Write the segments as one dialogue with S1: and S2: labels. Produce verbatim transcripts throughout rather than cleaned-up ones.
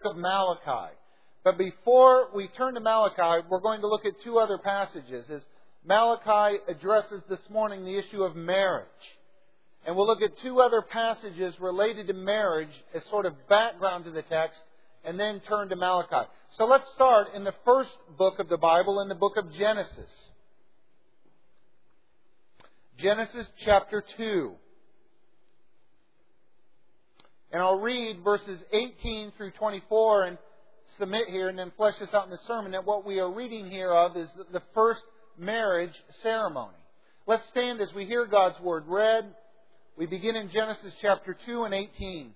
S1: of Malachi. But before we turn to Malachi, we're going to look at two other passages. As Malachi addresses this morning the issue of marriage. And we'll look at two other passages related to marriage as sort of background to the text, and then turn to Malachi. So let's start in the first book of the Bible, in the book of Genesis. Genesis chapter two. And I'll read verses eighteen through twenty-four and submit here and then flesh this out in the sermon that what we are reading here of is the first marriage ceremony. Let's stand as we hear God's Word read. We begin in Genesis chapter two and eighteen.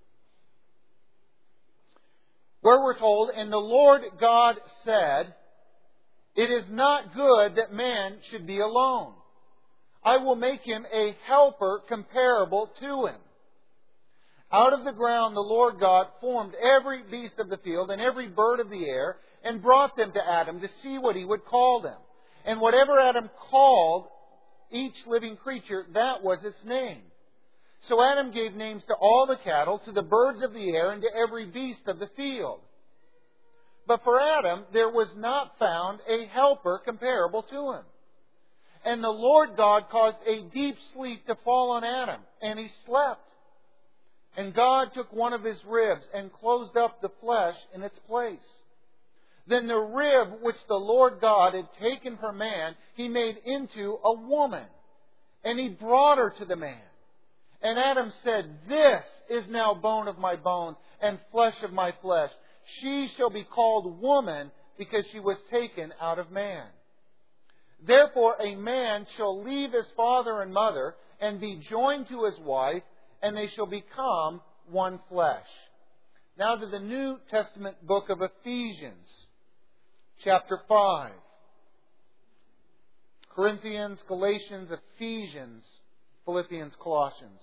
S1: Where we're told, "And the Lord God said, It is not good that man should be alone. I will make him a helper comparable to him. Out of the ground the Lord God formed every beast of the field and every bird of the air, and brought them to Adam to see what he would call them. And whatever Adam called each living creature, that was its name. So Adam gave names to all the cattle, to the birds of the air, and to every beast of the field. But for Adam there was not found a helper comparable to him. And the Lord God caused a deep sleep to fall on Adam, and he slept. And God took one of his ribs and closed up the flesh in its place. Then the rib which the Lord God had taken from man, he made into a woman, and he brought her to the man. And Adam said, This is now bone of my bones and flesh of my flesh. She shall be called woman, because she was taken out of man. Therefore a man shall leave his father and mother and be joined to his wife, and they shall become one flesh." Now to the New Testament book of Ephesians, chapter five. Corinthians, Galatians, Ephesians, Philippians, Colossians.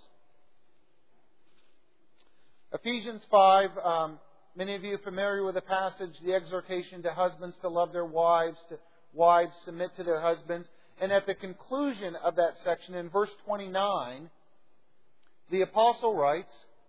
S1: Ephesians five, um, many of you are familiar with the passage, the exhortation to husbands to love their wives, to wives submit to their husbands. And at the conclusion of that section, in verse twenty-nine, the apostle writes,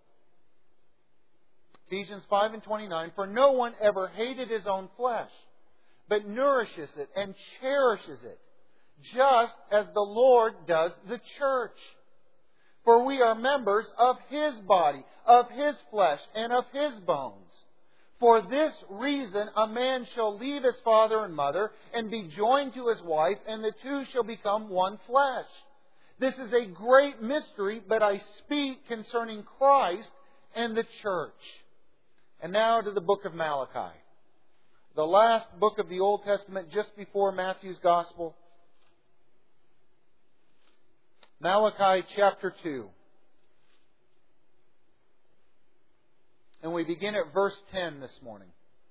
S1: Ephesians five and twenty-nine, "For no one ever hated his own flesh, but nourishes it and cherishes it, just as the Lord does the church. For we are members of His body, of His flesh, and of His bones. For this reason a man shall leave his father and mother, and be joined to his wife, and the two shall become one flesh. This is a great mystery, but I speak concerning Christ and the church." And now to the book of Malachi, the last book of the Old Testament just before Matthew's Gospel. Malachi chapter two. And we begin at verse ten this morning.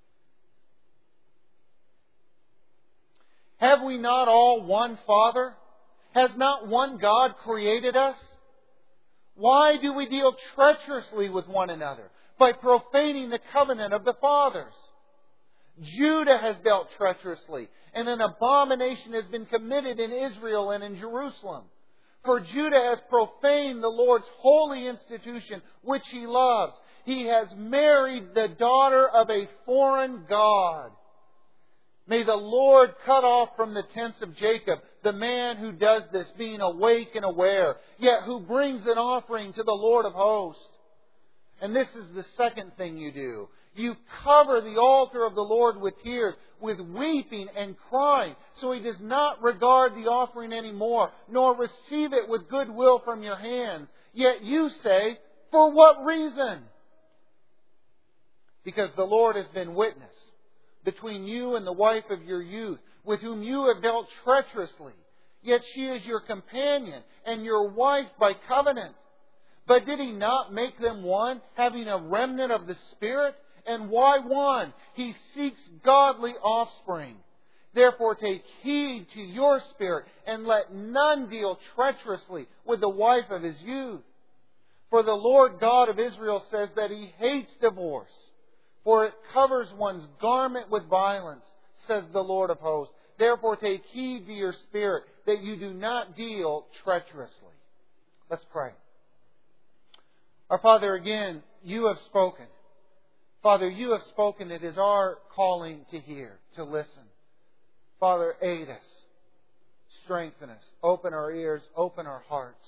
S1: "Have we not all one Father? Has not one God created us? Why do we deal treacherously with one another, by profaning the covenant of the fathers? Judah has dealt treacherously, and an abomination has been committed in Israel and in Jerusalem. For Judah has profaned the Lord's holy institution, which He loves. He has married the daughter of a foreign god. May the Lord cut off from the tents of Jacob the man who does this, being awake and aware, yet who brings an offering to the Lord of hosts. And this is the second thing you do. You cover the altar of the Lord with tears, with weeping and crying, so He does not regard the offering anymore, nor receive it with goodwill from your hands. Yet you say, For what reason? Because the Lord has been witness between you and the wife of your youth, with whom you have dealt treacherously. Yet she is your companion and your wife by covenant. But did He not make them one, having a remnant of the Spirit? And why one? He seeks godly offspring. Therefore take heed to your spirit, and let none deal treacherously with the wife of his youth. For the Lord God of Israel says that He hates divorce, for it covers one's garment with violence, says the Lord of hosts. Therefore take heed to your spirit, that you do not deal treacherously." Let's pray. Our Father, again, You have spoken. Father, You have spoken. It is our calling to hear, to listen. Father, aid us. Strengthen us. Open our ears. Open our hearts.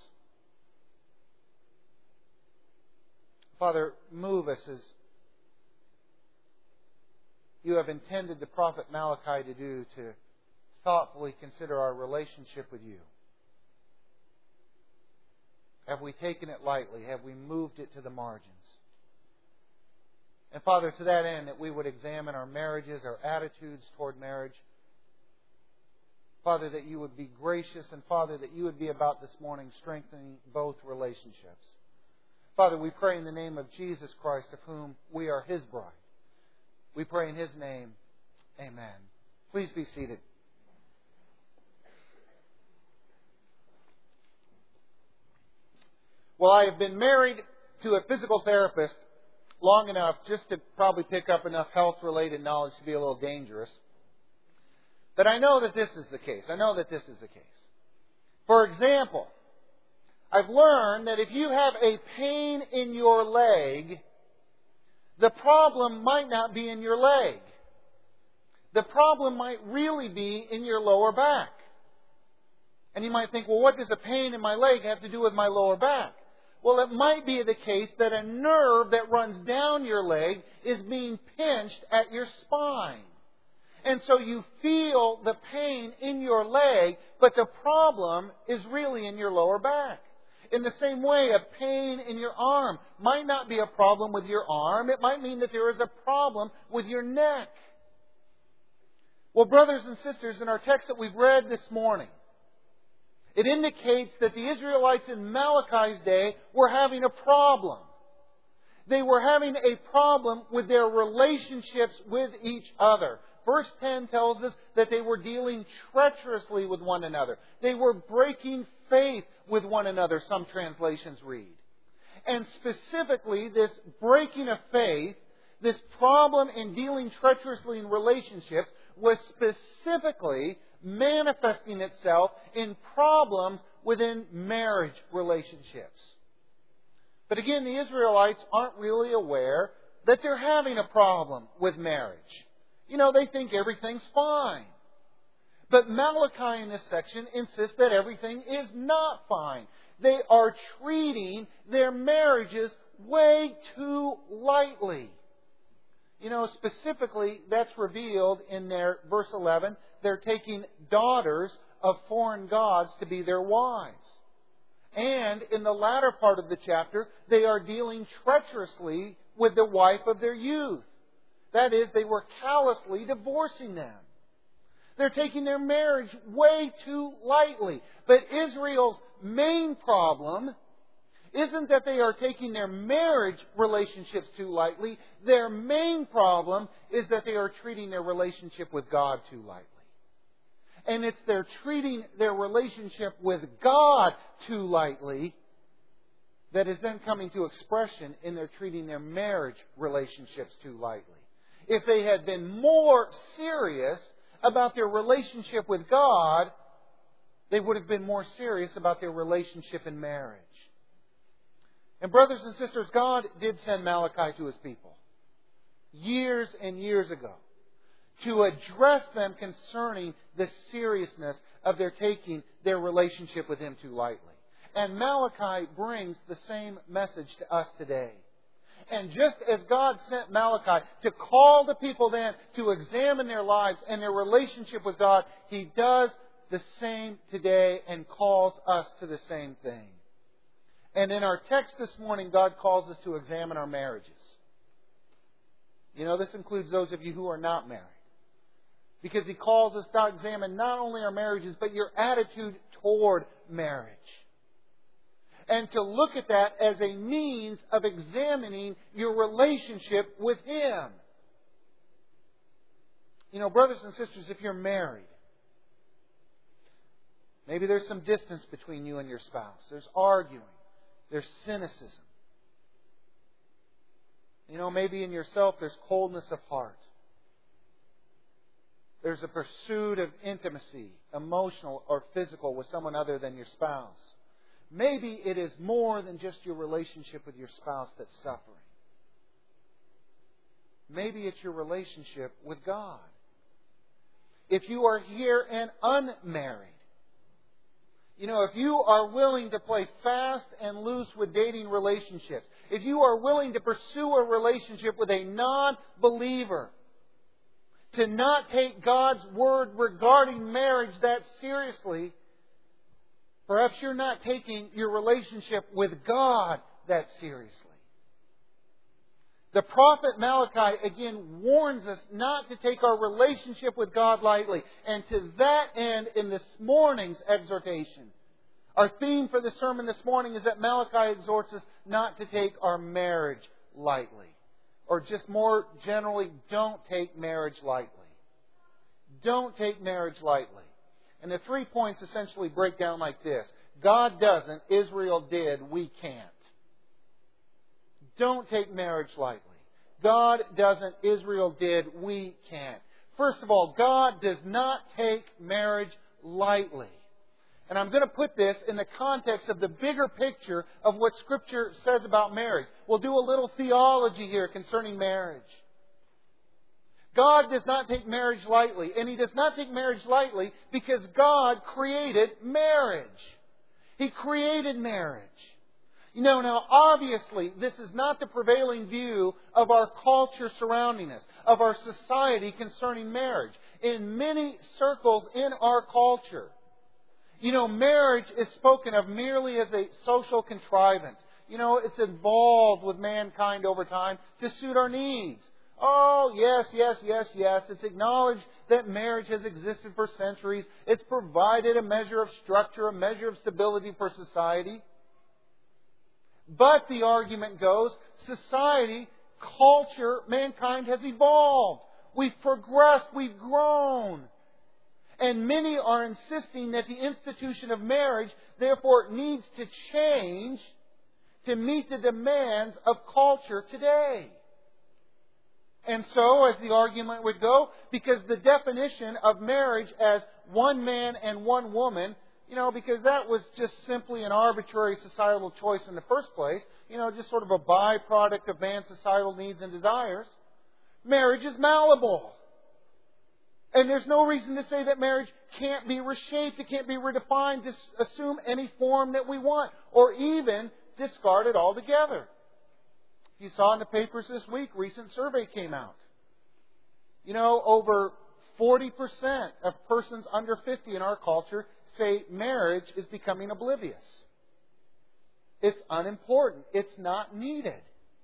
S1: Father, move us as You have intended the prophet Malachi to do, to thoughtfully consider our relationship with You. Have we taken it lightly? Have we moved it to the margins? And Father, to that end, that we would examine our marriages, our attitudes toward marriage. Father, that You would be gracious, and Father, that You would be about this morning strengthening both relationships. Father, we pray in the name of Jesus Christ, of whom we are His bride. We pray in His name. Amen. Please be seated. Well, I have been married to a physical therapist long enough just to probably pick up enough health-related knowledge to be a little dangerous. But I know that this is the case. I know that this is the case. For example, I've learned that if you have a pain in your leg, the problem might not be in your leg. The problem might really be in your lower back. And you might think, well, what does a pain in my leg have to do with my lower back? Well, it might be the case that a nerve that runs down your leg is being pinched at your spine. And so you feel the pain in your leg, but the problem is really in your lower back. In the same way, a pain in your arm might not be a problem with your arm. It might mean that there is a problem with your neck. Well, brothers and sisters, in our text that we've read this morning, it indicates that the Israelites in Malachi's day were having a problem. They were having a problem with their relationships with each other. Verse ten tells us that they were dealing treacherously with one another. They were breaking faith with one another, some translations read. And specifically, this breaking of faith, this problem in dealing treacherously in relationships, was specifically manifesting itself in problems within marriage relationships. But again, the Israelites aren't really aware that they're having a problem with marriage. You know, they think everything's fine. But Malachi in this section insists that everything is not fine. They are treating their marriages way too lightly. You know, specifically, that's revealed in their verse eleven. They're taking daughters of foreign gods to be their wives. And in the latter part of the chapter, they are dealing treacherously with the wife of their youth. That is, they were callously divorcing them. They're taking their marriage way too lightly. But Israel's main problem isn't that they are taking their marriage relationships too lightly. Their main problem is that they are treating their relationship with God too lightly. And it's their treating their relationship with God too lightly that is then coming to expression in their treating their marriage relationships too lightly. If they had been more serious about their relationship with God, they would have been more serious about their relationship in marriage. And brothers and sisters, God did send Malachi to His people years and years ago to address them concerning the seriousness of their taking their relationship with Him too lightly. And Malachi brings the same message to us today. And just as God sent Malachi to call the people then to examine their lives and their relationship with God, He does the same today and calls us to the same thing. And in our text this morning, God calls us to examine our marriages. You know, this includes those of you who are not married. Because He calls us to examine not only our marriages, but your attitude toward marriage. And to look at that as a means of examining your relationship with Him. You know, brothers and sisters, if you're married, maybe there's some distance between you and your spouse. There's arguing. There's cynicism. You know, maybe in yourself there's coldness of heart. There's a pursuit of intimacy, emotional or physical, with someone other than your spouse. Maybe it is more than just your relationship with your spouse that's suffering. Maybe it's your relationship with God. If you are here and unmarried, you know, if you are willing to play fast and loose with dating relationships, if you are willing to pursue a relationship with a non-believer, to not take God's Word regarding marriage that seriously, perhaps you're not taking your relationship with God that seriously. The prophet Malachi again warns us not to take our relationship with God lightly. And to that end, in this morning's exhortation, our theme for the sermon this morning is that Malachi exhorts us not to take our marriage lightly. Or just more generally, don't take marriage lightly. Don't take marriage lightly. And the three points essentially break down like this. God doesn't, Israel did, we can't. Don't take marriage lightly. God doesn't, Israel did, we can't. First of all, God does not take marriage lightly. And I'm going to put this in the context of the bigger picture of what Scripture says about marriage. We'll do a little theology here concerning marriage. God does not take marriage lightly. And He does not take marriage lightly because God created marriage. He created marriage. You know, now obviously this is not the prevailing view of our culture surrounding us, of our society concerning marriage. In many circles in our culture, you know, marriage is spoken of merely as a social contrivance. You know, it's evolved with mankind over time to suit our needs. Oh, yes, yes, yes, yes. It's acknowledged that marriage has existed for centuries. It's provided a measure of structure, a measure of stability for society. But the argument goes, society, culture, mankind has evolved. We've progressed. We've grown. And many are insisting that the institution of marriage, therefore, needs to change to meet the demands of culture today. And so, as the argument would go, because the definition of marriage as one man and one woman, you know, because that was just simply an arbitrary societal choice in the first place, you know, just sort of a byproduct of man's societal needs and desires, marriage is malleable. And there's no reason to say that marriage can't be reshaped, it can't be redefined, to assume any form that we want, or even discard it altogether. You saw in the papers this week, recent survey came out. You know, over forty percent of persons under fifty in our culture say marriage is becoming oblivious. It's unimportant. It's not needed.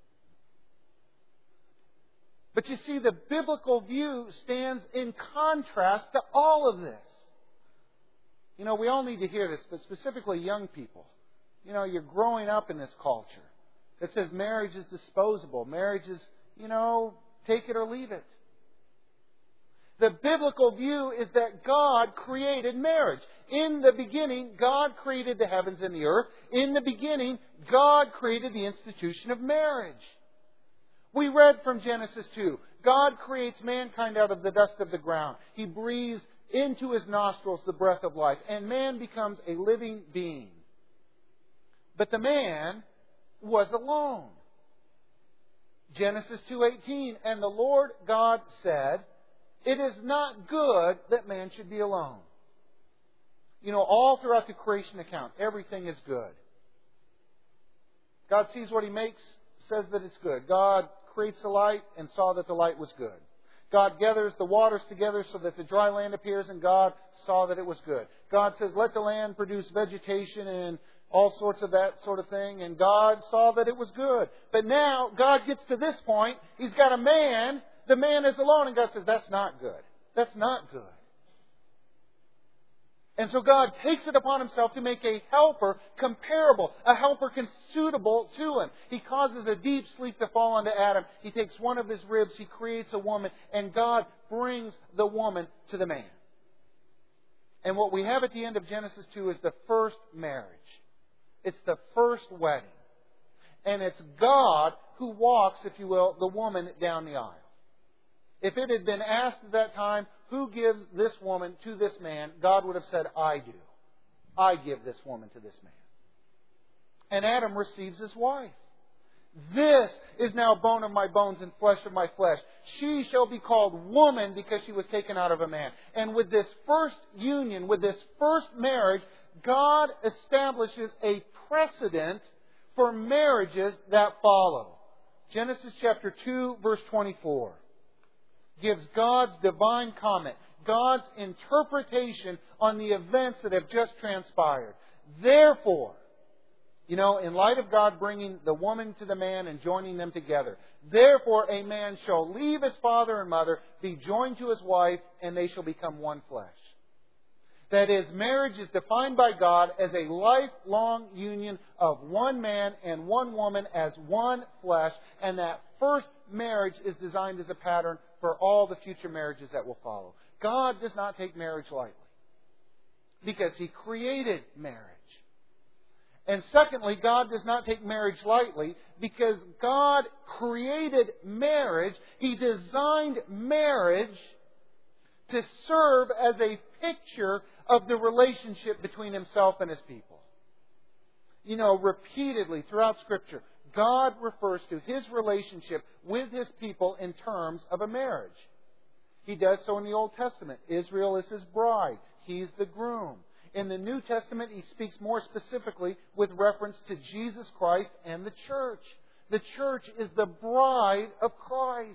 S1: But you see, the biblical view stands in contrast to all of this. You know, we all need to hear this, but specifically young people. You know, you're growing up in this culture that says marriage is disposable. Marriage is, you know, take it or leave it. The biblical view is that God created marriage. In the beginning, God created the heavens and the earth. In the beginning, God created the institution of marriage. We read from Genesis two. God creates mankind out of the dust of the ground. He breathes into his nostrils the breath of life, and man becomes a living being. But the man was alone. Genesis two eighteen, and the Lord God said, "It is not good that man should be alone." You know, all throughout the creation account, everything is good. God sees what He makes, says that it's good. God creates the light and saw that the light was good. God gathers the waters together so that the dry land appears, and God saw that it was good. God says, "Let the land produce vegetation and all sorts of that sort of thing," and God saw that it was good. But now, God gets to this point, He's got a man, the man is alone, and God says, "That's not good. That's not good." And so God takes it upon Himself to make a helper comparable, a helper suitable to Him. He causes a deep sleep to fall onto Adam. He takes one of his ribs, He creates a woman, and God brings the woman to the man. And what we have at the end of Genesis two is the first marriage. It's the first wedding. And it's God who walks, if you will, the woman down the aisle. If it had been asked at that time, who gives this woman to this man, God would have said, "I do. I give this woman to this man." And Adam receives his wife. This is now bone of my bones and flesh of my flesh. She shall be called woman because she was taken out of a man. And with this first union, with this first marriage, God establishes a precedent for marriages that follow. Genesis chapter two, verse twenty-four gives God's divine comment, God's interpretation on the events that have just transpired. Therefore, you know, in light of God bringing the woman to the man and joining them together, therefore a man shall leave his father and mother, be joined to his wife, and they shall become one flesh. That is, marriage is defined by God as a lifelong union of one man and one woman as one flesh, and that first marriage is designed as a pattern for all the future marriages that will follow. God does not take marriage lightly because He created marriage. And secondly, God does not take marriage lightly because God created marriage. He designed marriage to serve as a picture of the relationship between Himself and His people. You know, repeatedly throughout Scripture, God refers to His relationship with His people in terms of a marriage. He does so in the Old Testament. Israel is His bride. He's the groom. In the New Testament, He speaks more specifically with reference to Jesus Christ and the church. The church is the bride of Christ.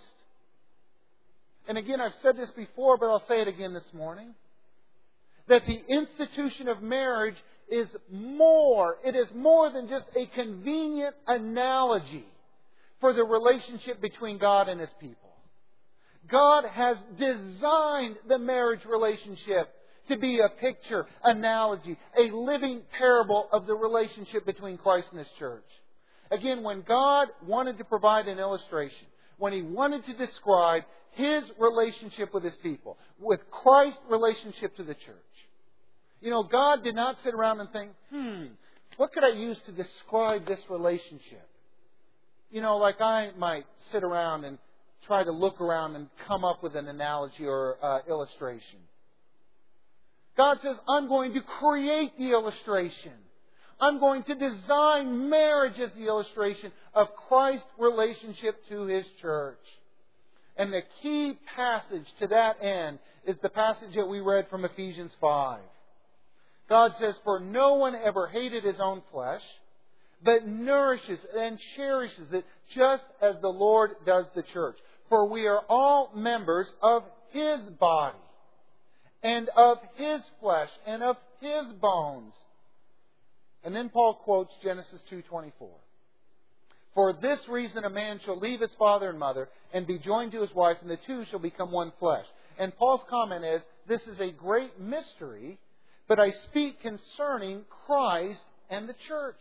S1: And again, I've said this before, but I'll say it again this morning. That the institution of marriage is more, it is more than just a convenient analogy for the relationship between God and His people. God has designed the marriage relationship to be a picture, analogy, a living parable of the relationship between Christ and His church. Again, when God wanted to provide an illustration, when He wanted to describe His relationship with His people, with Christ's relationship to the church, you know, God did not sit around and think, hmm, what could I use to describe this relationship? You know, like I might sit around and try to look around and come up with an analogy or uh, illustration. God says, I'm going to create the illustration. I'm going to design marriage as the illustration of Christ's relationship to His church. And the key passage to that end is the passage that we read from Ephesians five. God says, for no one ever hated his own flesh, but nourishes and cherishes it just as the Lord does the church. For we are all members of His body, and of His flesh, and of His bones. And then Paul quotes Genesis two twenty-four. For this reason a man shall leave his father and mother, and be joined to his wife, and the two shall become one flesh. And Paul's comment is, this is a great mystery, but I speak concerning Christ and the church.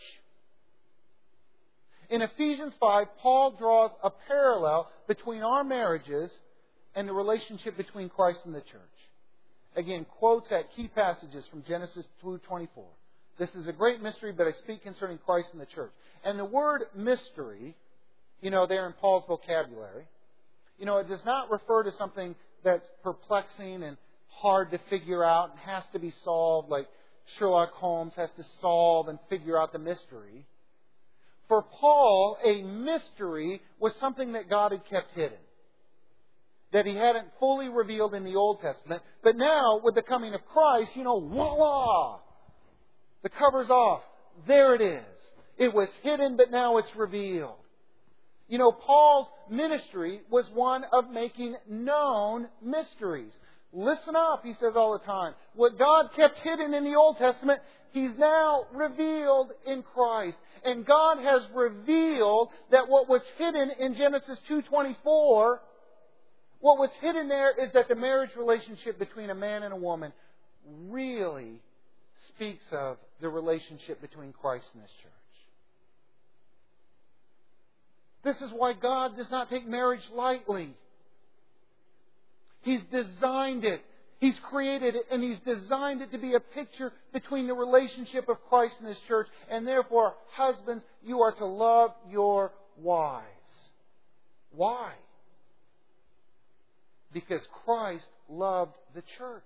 S1: In Ephesians five, Paul draws a parallel between our marriages and the relationship between Christ and the church. Again, quotes at key passages from Genesis two twenty-four. This is a great mystery, but I speak concerning Christ and the church. And the word mystery, you know, there in Paul's vocabulary, you know, it does not refer to something that's perplexing and hard to figure out and has to be solved, like Sherlock Holmes has to solve and figure out the mystery. For Paul, a mystery was something that God had kept hidden, that He hadn't fully revealed in the Old Testament. But now, with the coming of Christ, you know, voila! The cover's off. There it is. It was hidden, but now it's revealed. You know, Paul's ministry was one of making known mysteries. Listen up, he says all the time. What God kept hidden in the Old Testament, He's now revealed in Christ. And God has revealed that what was hidden in Genesis two twenty-four, what was hidden there is that the marriage relationship between a man and a woman really speaks of the relationship between Christ and His church. This is why God does not take marriage lightly. He's designed it. He's created it, and He's designed it to be a picture between the relationship of Christ and His church. And therefore, husbands, you are to love your wives. Why? Because Christ loved the church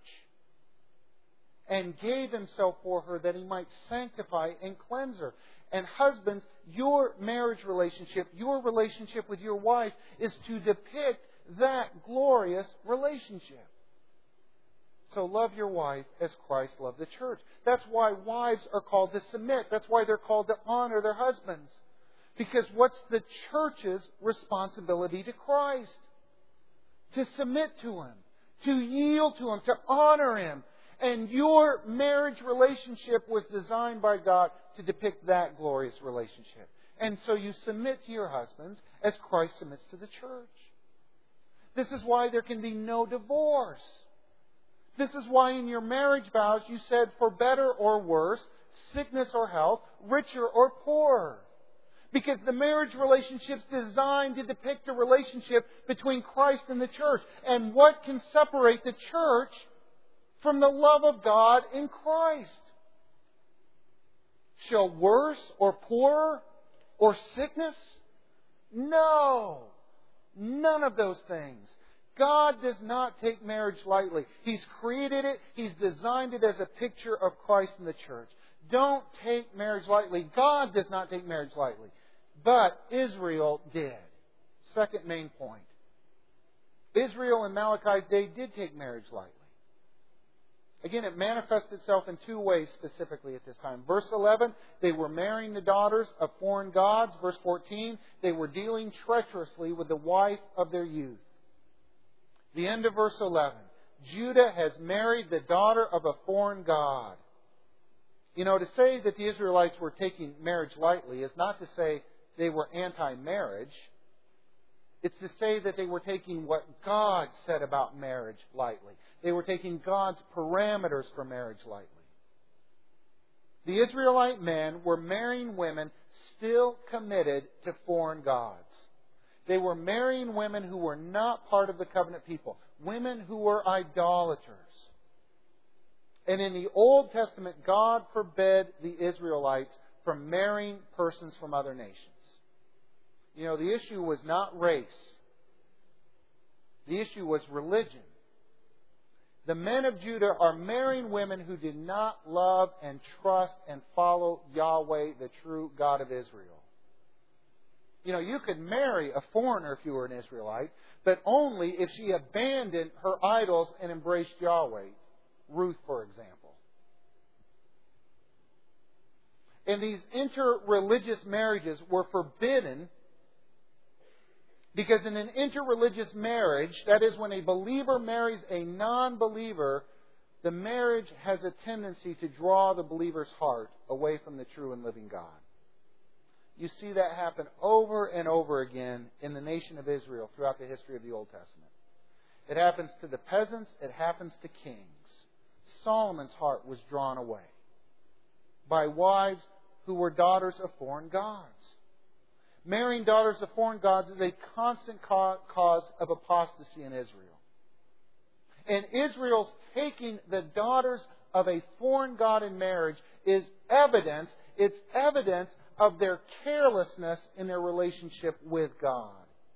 S1: and gave Himself for her that He might sanctify and cleanse her. And husbands, your marriage relationship, your relationship with your wife, is to depict that glorious relationship. So love your wife as Christ loved the church. That's why wives are called to submit. That's why they're called to honor their husbands. Because what's the church's responsibility to Christ? To submit to Him, to yield to Him, to honor Him. And your marriage relationship was designed by God to depict that glorious relationship. And so you submit to your husbands as Christ submits to the church. This is why there can be no divorce. This is why in your marriage vows you said, for better or worse, sickness or health, richer or poorer. Because the marriage relationship is designed to depict a relationship between Christ and the church. And what can separate the church from the love of God in Christ? Shall worse or poorer or sickness? No. None of those things. God does not take marriage lightly. He's created it. He's designed it as a picture of Christ and the church. Don't take marriage lightly. God does not take marriage lightly. But Israel did. Second main point. Israel in Malachi's day did take marriage lightly. Again, it manifests itself in two ways specifically at this time. Verse eleven, they were marrying the daughters of foreign gods. Verse fourteen, they were dealing treacherously with the wife of their youth. The end of verse eleven, Judah has married the daughter of a foreign god. You know, to say that the Israelites were taking marriage lightly is not to say they were anti-marriage. It's to say that they were taking what God said about marriage lightly. They were taking God's parameters for marriage lightly. The Israelite men were marrying women still committed to foreign gods. They were marrying women who were not part of the covenant people. Women who were idolaters. And in the Old Testament, God forbade the Israelites from marrying persons from other nations. You know, the issue was not race. The issue was religion. The men of Judah are marrying women who did not love and trust and follow Yahweh, the true God of Israel. You know, you could marry a foreigner if you were an Israelite, but only if she abandoned her idols and embraced Yahweh. Ruth, for example. And these interreligious marriages were forbidden because in an interreligious marriage, that is when a believer marries a non-believer, the marriage has a tendency to draw the believer's heart away from the true and living God. You see that happen over and over again in the nation of Israel throughout the history of the Old Testament. It happens to the peasants. It happens to kings. Solomon's heart was drawn away by wives who were daughters of foreign gods. Marrying daughters of foreign gods is a constant cause of apostasy in Israel. And Israel's taking the daughters of a foreign god in marriage is evidence, it's evidence of their carelessness in their relationship with God.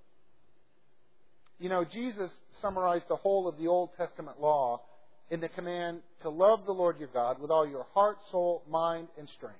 S1: You know, Jesus summarized the whole of the Old Testament law in the command to love the Lord your God with all your heart, soul, mind, and strength.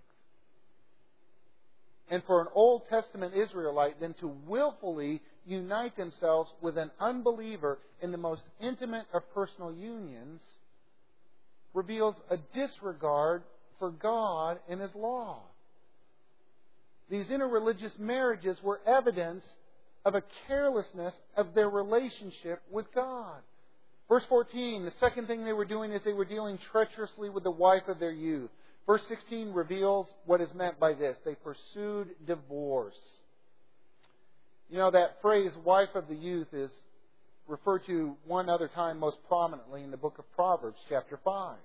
S1: And for an Old Testament Israelite then to willfully unite themselves with an unbeliever in the most intimate of personal unions reveals a disregard for God and His law. These interreligious marriages were evidence of a carelessness of their relationship with God. Verse fourteen, the second thing they were doing is they were dealing treacherously with the wife of their youth. Verse sixteen reveals what is meant by this. They pursued divorce. You know, that phrase, wife of the youth, is referred to one other time most prominently in the book of Proverbs, chapter five,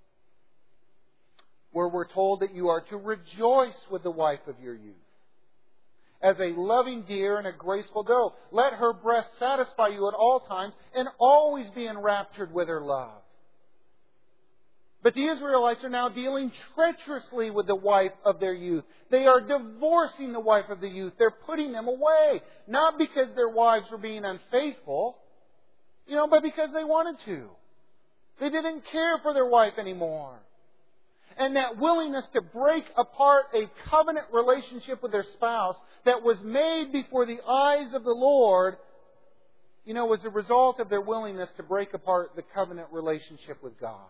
S1: where we're told that you are to rejoice with the wife of your youth as a loving deer and a graceful doe. Let her breast satisfy you at all times and always be enraptured with her love. But the Israelites are now dealing treacherously with the wife of their youth. They are divorcing the wife of the youth. They're putting them away. Not because their wives were being unfaithful, you know, but because they wanted to. They didn't care for their wife anymore. And that willingness to break apart a covenant relationship with their spouse that was made before the eyes of the Lord, you know, was a result of their willingness to break apart the covenant relationship with God.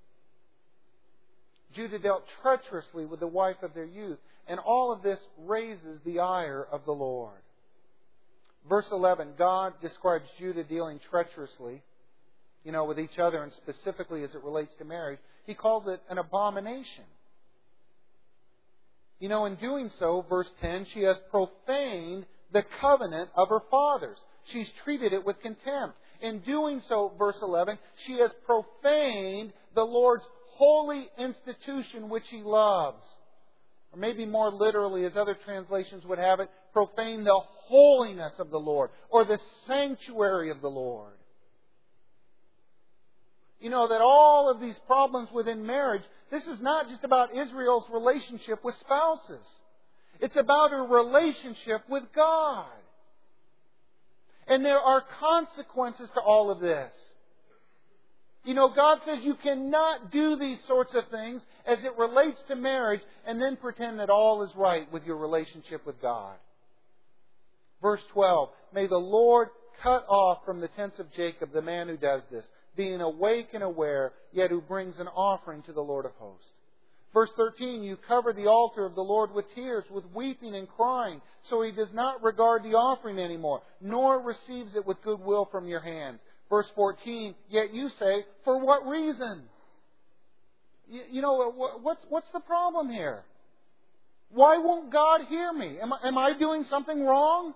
S1: Judah dealt treacherously with the wife of their youth. And all of this raises the ire of the Lord. Verse eleven, God describes Judah dealing treacherously, you know, with each other, and specifically as it relates to marriage. He calls it an abomination. You know, in doing so, verse ten, she has profaned the covenant of her fathers. She's treated it with contempt. In doing so, verse eleven, she has profaned the Lord's holy institution which He loves. Or maybe more literally, as other translations would have it, profane the holiness of the Lord, or the sanctuary of the Lord. You know, that all of these problems within marriage, this is not just about Israel's relationship with spouses. It's about her relationship with God. And there are consequences to all of this. You know, God says you cannot do these sorts of things as it relates to marriage and then pretend that all is right with your relationship with God. Verse twelve, may the Lord cut off from the tents of Jacob the man who does this, being awake and aware, yet who brings an offering to the Lord of hosts. Verse thirteen, you cover the altar of the Lord with tears, with weeping and crying, so He does not regard the offering anymore, nor receives it with goodwill from your hands. Verse fourteen, yet you say, for what reason? You, you know, what's, what's the problem here? Why won't God hear me? Am I, am I doing something wrong?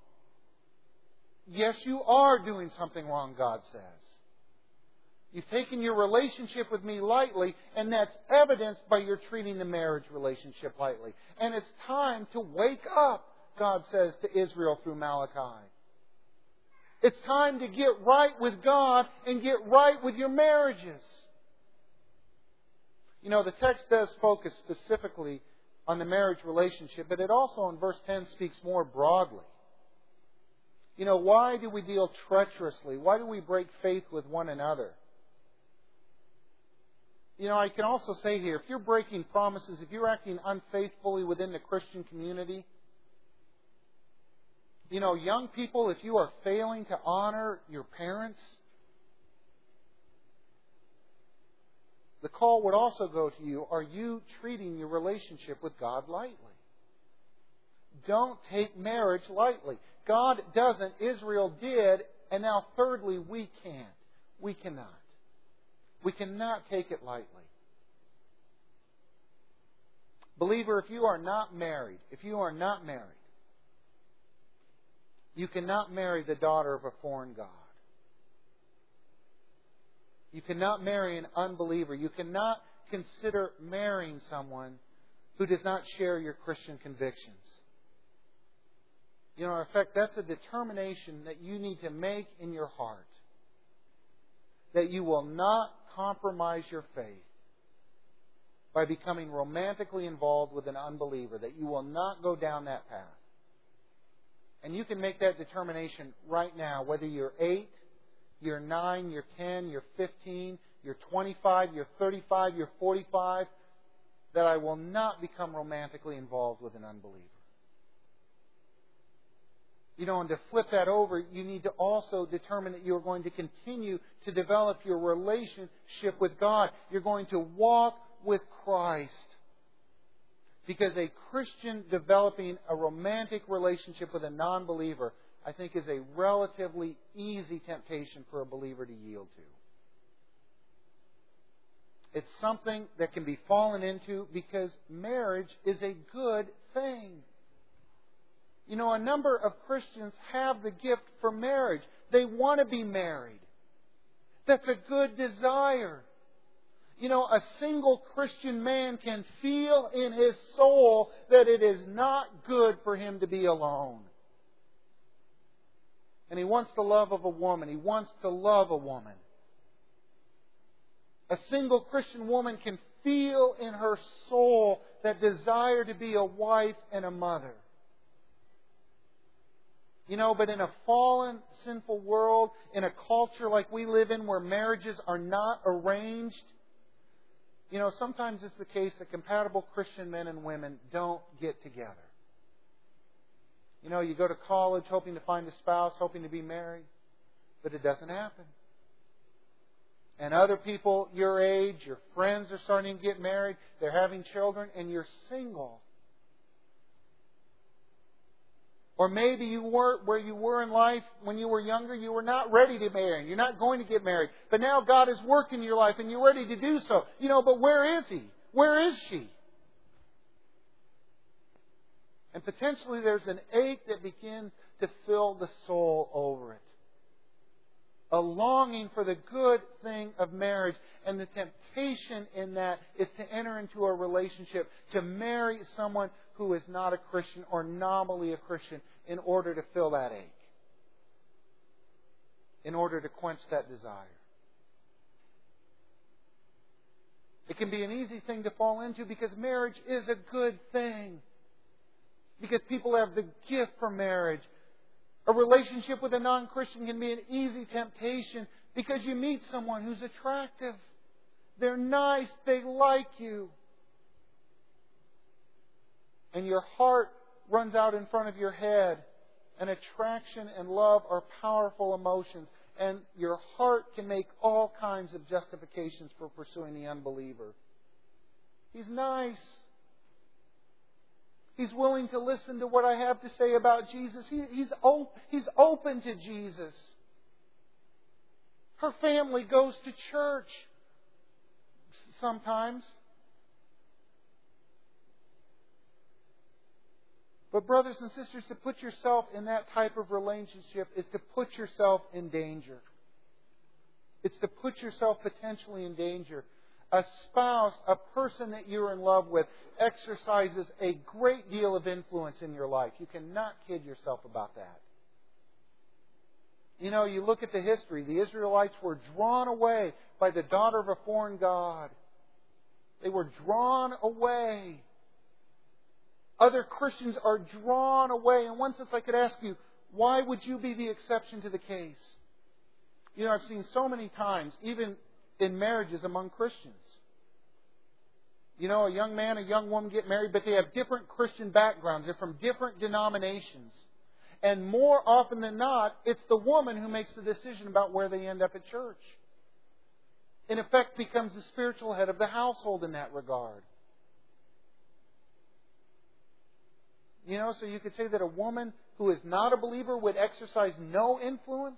S1: Yes, you are doing something wrong, God says. You've taken your relationship with me lightly, and that's evidenced by your treating the marriage relationship lightly. And it's time to wake up, God says to Israel through Malachi. It's time to get right with God and get right with your marriages. You know, the text does focus specifically on the marriage relationship, but it also in verse ten speaks more broadly. You know, why do we deal treacherously? Why do we break faith with one another? You know, I can also say here, if you're breaking promises, if you're acting unfaithfully within the Christian community, you know, young people, if you are failing to honor your parents, the call would also go to you, are you treating your relationship with God lightly? Don't take marriage lightly. God doesn't, Israel did, and now thirdly, we can't. We cannot. We cannot take it lightly. Believer, if you are not married, if you are not married, you cannot marry the daughter of a foreign god. You cannot marry an unbeliever. You cannot consider marrying someone who does not share your Christian convictions. You know, in fact, that's a determination that you need to make in your heart. That you will not compromise your faith by becoming romantically involved with an unbeliever. That you will not go down that path. And you can make that determination right now, whether you're eight, you're nine, you're ten, you're fifteen, you're twenty-five, you're thirty-five, you're forty-five, that I will not become romantically involved with an unbeliever. You know, and to flip that over, you need to also determine that you're going to continue to develop your relationship with God. You're going to walk with Christ. Because a Christian developing a romantic relationship with a non-believer, I think, is a relatively easy temptation for a believer to yield to. It's something that can be fallen into because marriage is a good thing. You know, a number of Christians have the gift for marriage. They want to be married. That's a good desire. You know, a single Christian man can feel in his soul that it is not good for him to be alone. And he wants the love of a woman. He wants to love a woman. A single Christian woman can feel in her soul that desire to be a wife and a mother. You know, but in a fallen, sinful world, in a culture like we live in where marriages are not arranged, You know, sometimes it's the case that compatible Christian men and women don't get together. You know, you go to college hoping to find a spouse, hoping to be married, but it doesn't happen. And other people your age, your friends are starting to get married, they're having children, and you're single. Or maybe you weren't where you were in life when you were younger, you were not ready to marry. You're not going to get married. But now God has worked in your life and you're ready to do so. You know, but where is He? Where is she? And potentially there's an ache that begins to fill the soul over it. A longing for the good thing of marriage. And the temptation in that is to enter into a relationship, to marry someone who is not a Christian or nominally a Christian in order to fill that ache. In order to quench that desire. It can be an easy thing to fall into because marriage is a good thing. Because people have the gift for marriage. A relationship with a non-Christian can be an easy temptation because you meet someone who's attractive. They're nice. They like you. And your heart runs out in front of your head. And attraction and love are powerful emotions. And your heart can make all kinds of justifications for pursuing the unbeliever. He's nice. He's willing to listen to what I have to say about Jesus. He, he's, op- he's open to Jesus. Her family goes to church sometimes. But brothers and sisters, to put yourself in that type of relationship is to put yourself in danger. It's to put yourself potentially in danger. A spouse, a person that you're in love with, exercises a great deal of influence in your life. You cannot kid yourself about that. You know, you look at the history. The Israelites were drawn away by the daughter of a foreign god. They were drawn away. Other Christians are drawn away. In one sense, I could ask you, why would you be the exception to the case? You know, I've seen so many times, even in marriages among Christians. You know, a young man, a young woman get married, but they have different Christian backgrounds. They're from different denominations. And more often than not, it's the woman who makes the decision about where they end up at church. In effect, becomes the spiritual head of the household in that regard. You know, so you could say that a woman who is not a believer would exercise no influence.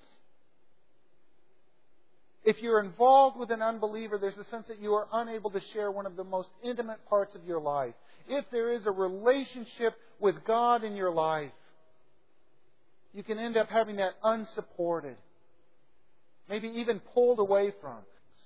S1: If you're involved with an unbeliever, there's a sense that you are unable to share one of the most intimate parts of your life. If there is a relationship with God in your life, you can end up having that unsupported. Maybe even pulled away from.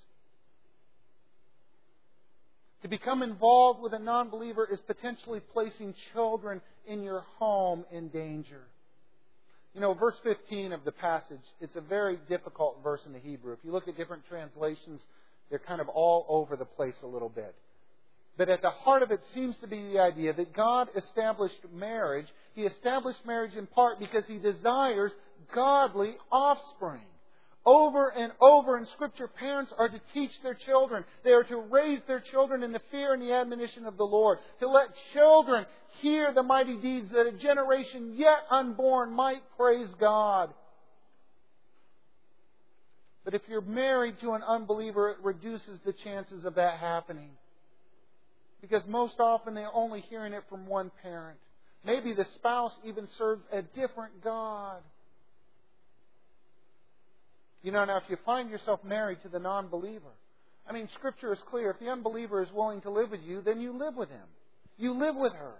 S1: To become involved with a non-believer is potentially placing children in your home in danger. You know, verse fifteen of the passage, it's a very difficult verse in the Hebrew. If you look at different translations, they're kind of all over the place a little bit. But at the heart of it seems to be the idea that God established marriage. He established marriage in part because He desires godly offspring. Over and over in Scripture, parents are to teach their children. They are to raise their children in the fear and the admonition of the Lord. To let children hear the mighty deeds that a generation yet unborn might praise God. But if you're married to an unbeliever, it reduces the chances of that happening. Because most often they're only hearing it from one parent. Maybe the spouse even serves a different God. You know, now if you find yourself married to the non-believer, I mean, Scripture is clear. If the unbeliever is willing to live with you, then you live with him. You live with her.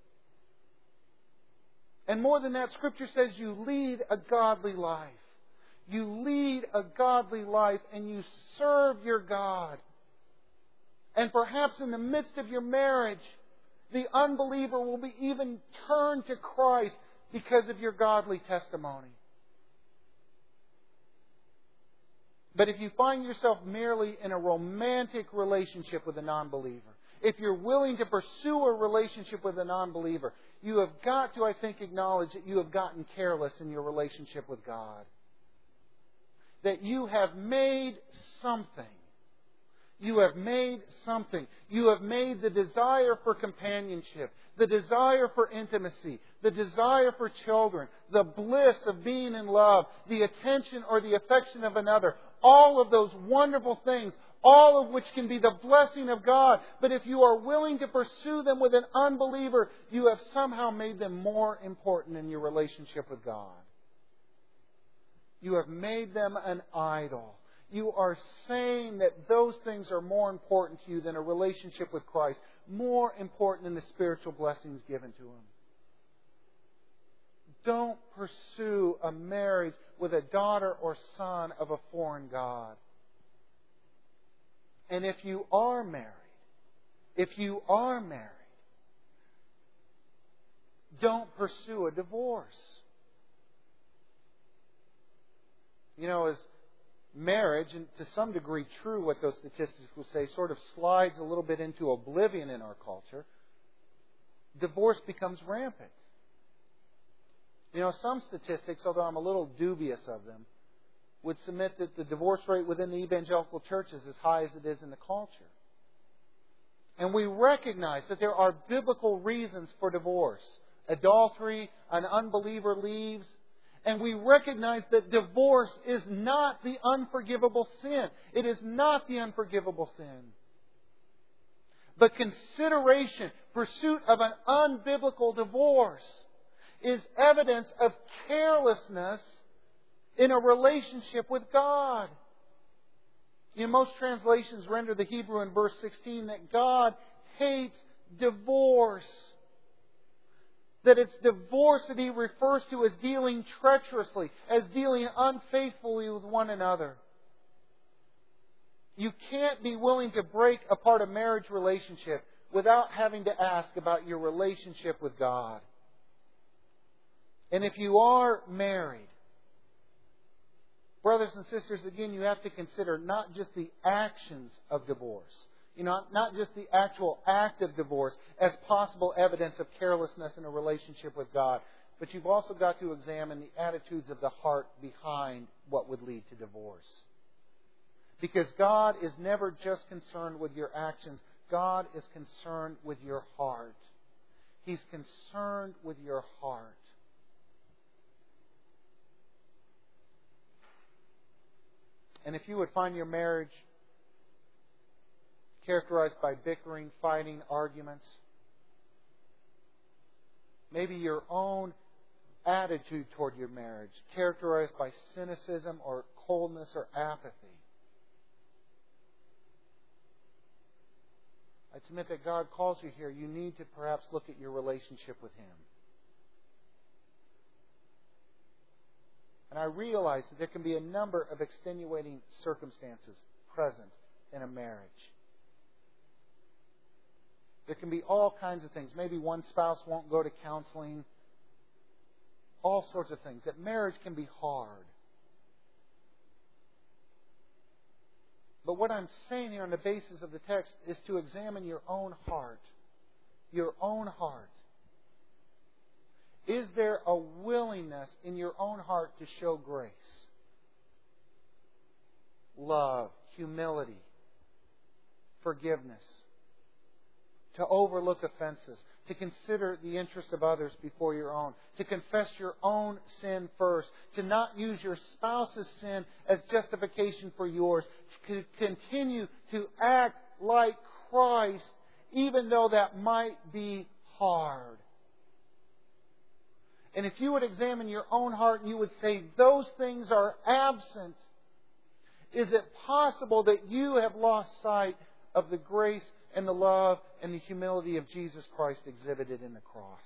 S1: And more than that, Scripture says you lead a godly life. You lead a godly life and you serve your God. And perhaps in the midst of your marriage, the unbeliever will be even turned to Christ because of your godly testimony. But if you find yourself merely in a romantic relationship with a non-believer, if you're willing to pursue a relationship with a non-believer, you have got to, I think, acknowledge that you have gotten careless in your relationship with God. That you have made something. You have made something. You have made the desire for companionship, the desire for intimacy, the desire for children, the bliss of being in love, the attention or the affection of another. All of those wonderful things, all of which can be the blessing of God. But if you are willing to pursue them with an unbeliever, you have somehow made them more important in your relationship with God. You have made them an idol. You are saying that those things are more important to you than a relationship with Christ, more important than the spiritual blessings given to Him. Don't pursue a marriage with a daughter or son of a foreign god. And if you are married, if you are married, don't pursue a divorce. You know, as marriage, and to some degree true what those statistics will say, sort of slides a little bit into oblivion in our culture, divorce becomes rampant. You know, some statistics, although I'm a little dubious of them, would submit that the divorce rate within the evangelical church is as high as it is in the culture. And we recognize that there are biblical reasons for divorce. Adultery, an unbeliever leaves. And we recognize that divorce is not the unforgivable sin. It is not the unforgivable sin. But consideration, pursuit of an unbiblical divorce is evidence of carelessness in a relationship with God. You know, most translations render the Hebrew in verse sixteen that God hates divorce. That it's divorce that He refers to as dealing treacherously, as dealing unfaithfully with one another. You can't be willing to break apart a marriage relationship without having to ask about your relationship with God. And if you are married, brothers and sisters, again, you have to consider not just the actions of divorce. You know, not just the actual act of divorce as possible evidence of carelessness in a relationship with God, but you've also got to examine the attitudes of the heart behind what would lead to divorce. Because God is never just concerned with your actions. God is concerned with your heart. He's concerned with your heart. And if you would find your marriage characterized by bickering, fighting, arguments, maybe your own attitude toward your marriage characterized by cynicism or coldness or apathy, I'd submit that God calls you here. You need to perhaps look at your relationship with Him. And I realize that there can be a number of extenuating circumstances present in a marriage. There can be all kinds of things. Maybe one spouse won't go to counseling. All sorts of things. That marriage can be hard. But what I'm saying here on the basis of the text is to examine your own heart. Your own heart. Is there a willingness in your own heart to show grace? Love, humility, forgiveness. To overlook offenses. To consider the interest of others before your own. To confess your own sin first. To not use your spouse's sin as justification for yours. To continue to act like Christ even though that might be hard. And if you would examine your own heart and you would say those things are absent, is it possible that you have lost sight of the grace and the love and the humility of Jesus Christ exhibited in the cross?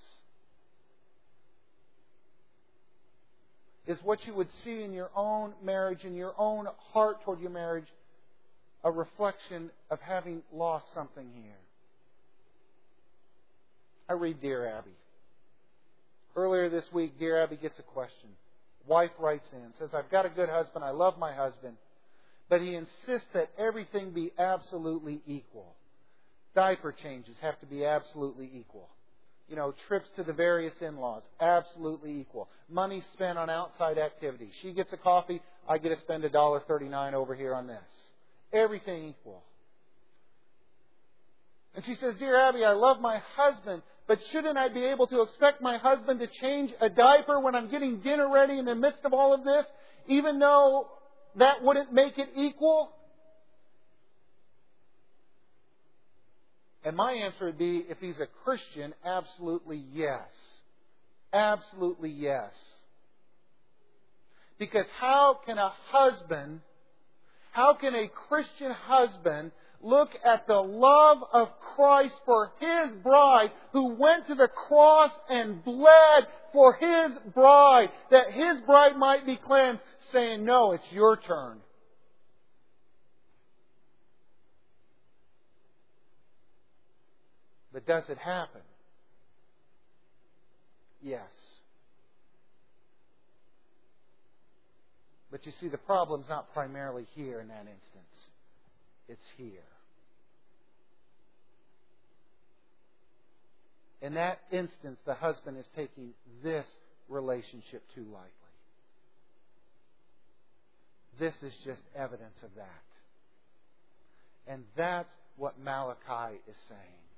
S1: Is what you would see in your own marriage, in your own heart toward your marriage, a reflection of having lost something here? I read Dear Abby. Earlier this week, Dear Abby gets a question. Wife writes in, says, I've got a good husband, I love my husband, but he insists that everything be absolutely equal. Diaper changes have to be absolutely equal. You know, trips to the various in-laws, absolutely equal. Money spent on outside activities. She gets a coffee, I get to spend one dollar thirty-nine over here on this. Everything equal. And she says, Dear Abby, I love my husband, but shouldn't I be able to expect my husband to change a diaper when I'm getting dinner ready in the midst of all of this, even though that wouldn't make it equal? And my answer would be, if he's a Christian, absolutely yes. Absolutely yes. Because how can a husband, how can a Christian husband look at the love of Christ for His bride, who went to the cross and bled for His bride, that His bride might be cleansed, saying, no, it's your turn. But does it happen? Yes. But you see, the problem's not primarily here in that instance. It's here. In that instance, the husband is taking this relationship too lightly. This is just evidence of that. And that's what Malachi is saying.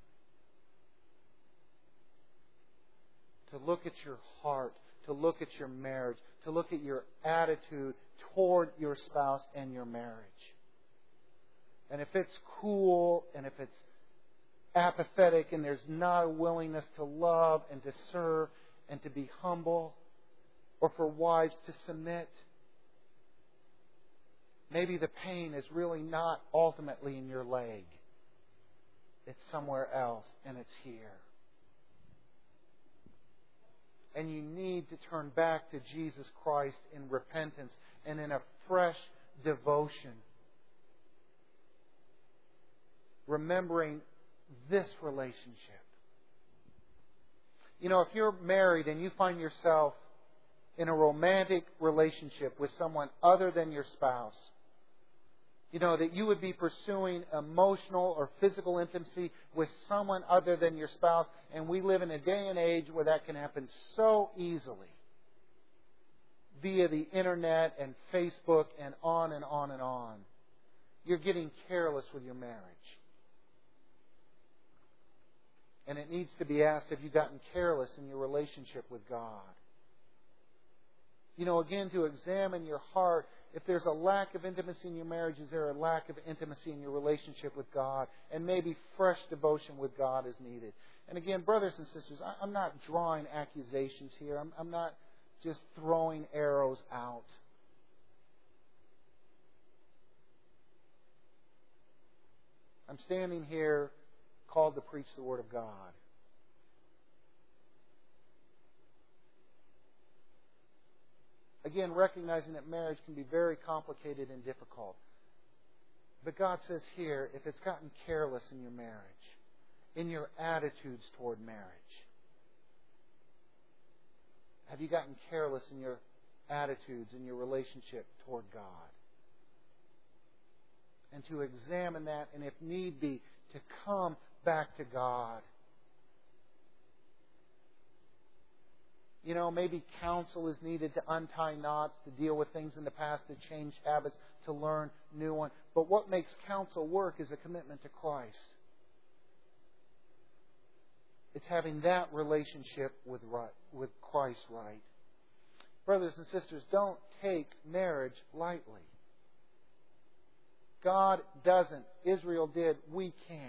S1: To look at your heart, to look at your marriage, to look at your attitude toward your spouse and your marriage. And if it's cool, and if it's apathetic, and there's not a willingness to love and to serve and to be humble, or for wives to submit, maybe the pain is really not ultimately in your leg. It's somewhere else, and it's here. And you need to turn back to Jesus Christ in repentance and in a fresh devotion. Remembering this relationship. You know, if you're married and you find yourself in a romantic relationship with someone other than your spouse, you know, that you would be pursuing emotional or physical intimacy with someone other than your spouse. And we live in a day and age where that can happen so easily. Via the internet and Facebook and on and on and on. You're getting careless with your marriage. And it needs to be asked, have you gotten careless in your relationship with God? You know, again, to examine your heart. If there's a lack of intimacy in your marriage, is there a lack of intimacy in your relationship with God? And maybe fresh devotion with God is needed. And again, brothers and sisters, I'm not drawing accusations here. I'm, I'm not just throwing arrows out. I'm standing here called to preach the Word of God. Again, recognizing that marriage can be very complicated and difficult. But God says here, if it's gotten careless in your marriage, in your attitudes toward marriage, have you gotten careless in your attitudes, in your relationship toward God? And to examine that, and if need be, to come back to God. You know, maybe counsel is needed to untie knots, to deal with things in the past, to change habits, to learn new ones. But what makes counsel work is a commitment to Christ. It's having that relationship with right, with Christ right. Brothers and sisters, don't take marriage lightly. God doesn't. Israel did. We can't.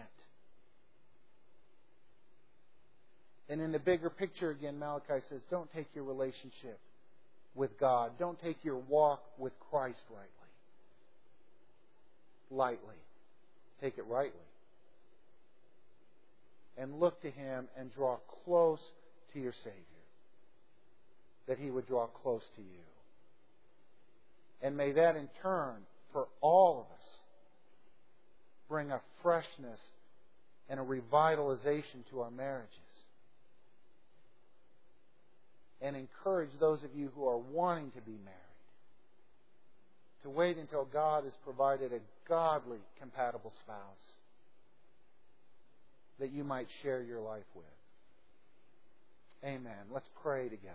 S1: And in the bigger picture again, Malachi says, don't take your relationship with God. Don't take your walk with Christ rightly. Lightly. Take it rightly. And look to Him and draw close to your Savior. That He would draw close to you. And may that in turn, for all of us, bring a freshness and a revitalization to our marriages. And encourage those of you who are wanting to be married to wait until God has provided a godly, compatible spouse that you might share your life with. Amen. Let's pray together.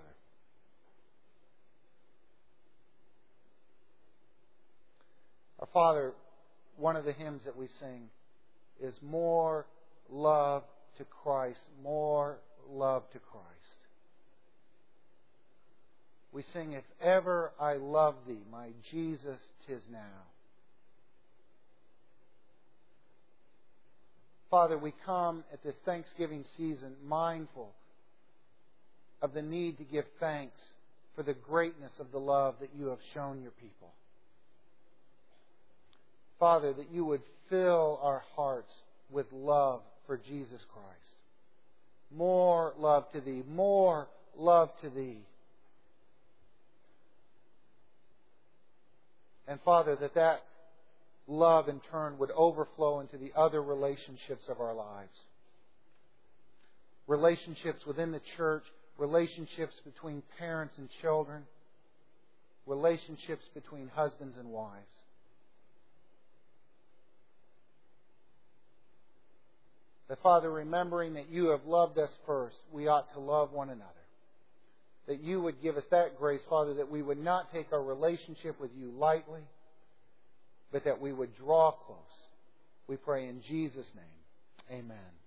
S1: Our Father, one of the hymns that we sing is more love to Christ, more love to Christ. We sing, if ever I love Thee, my Jesus, 'tis now. Father, we come at this Thanksgiving season mindful of the need to give thanks for the greatness of the love that You have shown Your people. Father, that You would fill our hearts with love for Jesus Christ. More love to Thee, more love to Thee. And Father, that that love in turn would overflow into the other relationships of our lives. Relationships within the church, relationships between parents and children, relationships between husbands and wives. That, Father, remembering that You have loved us first, we ought to love one another. That You would give us that grace, Father, that we would not take our relationship with You lightly, but that we would draw close. We pray in Jesus' name. Amen.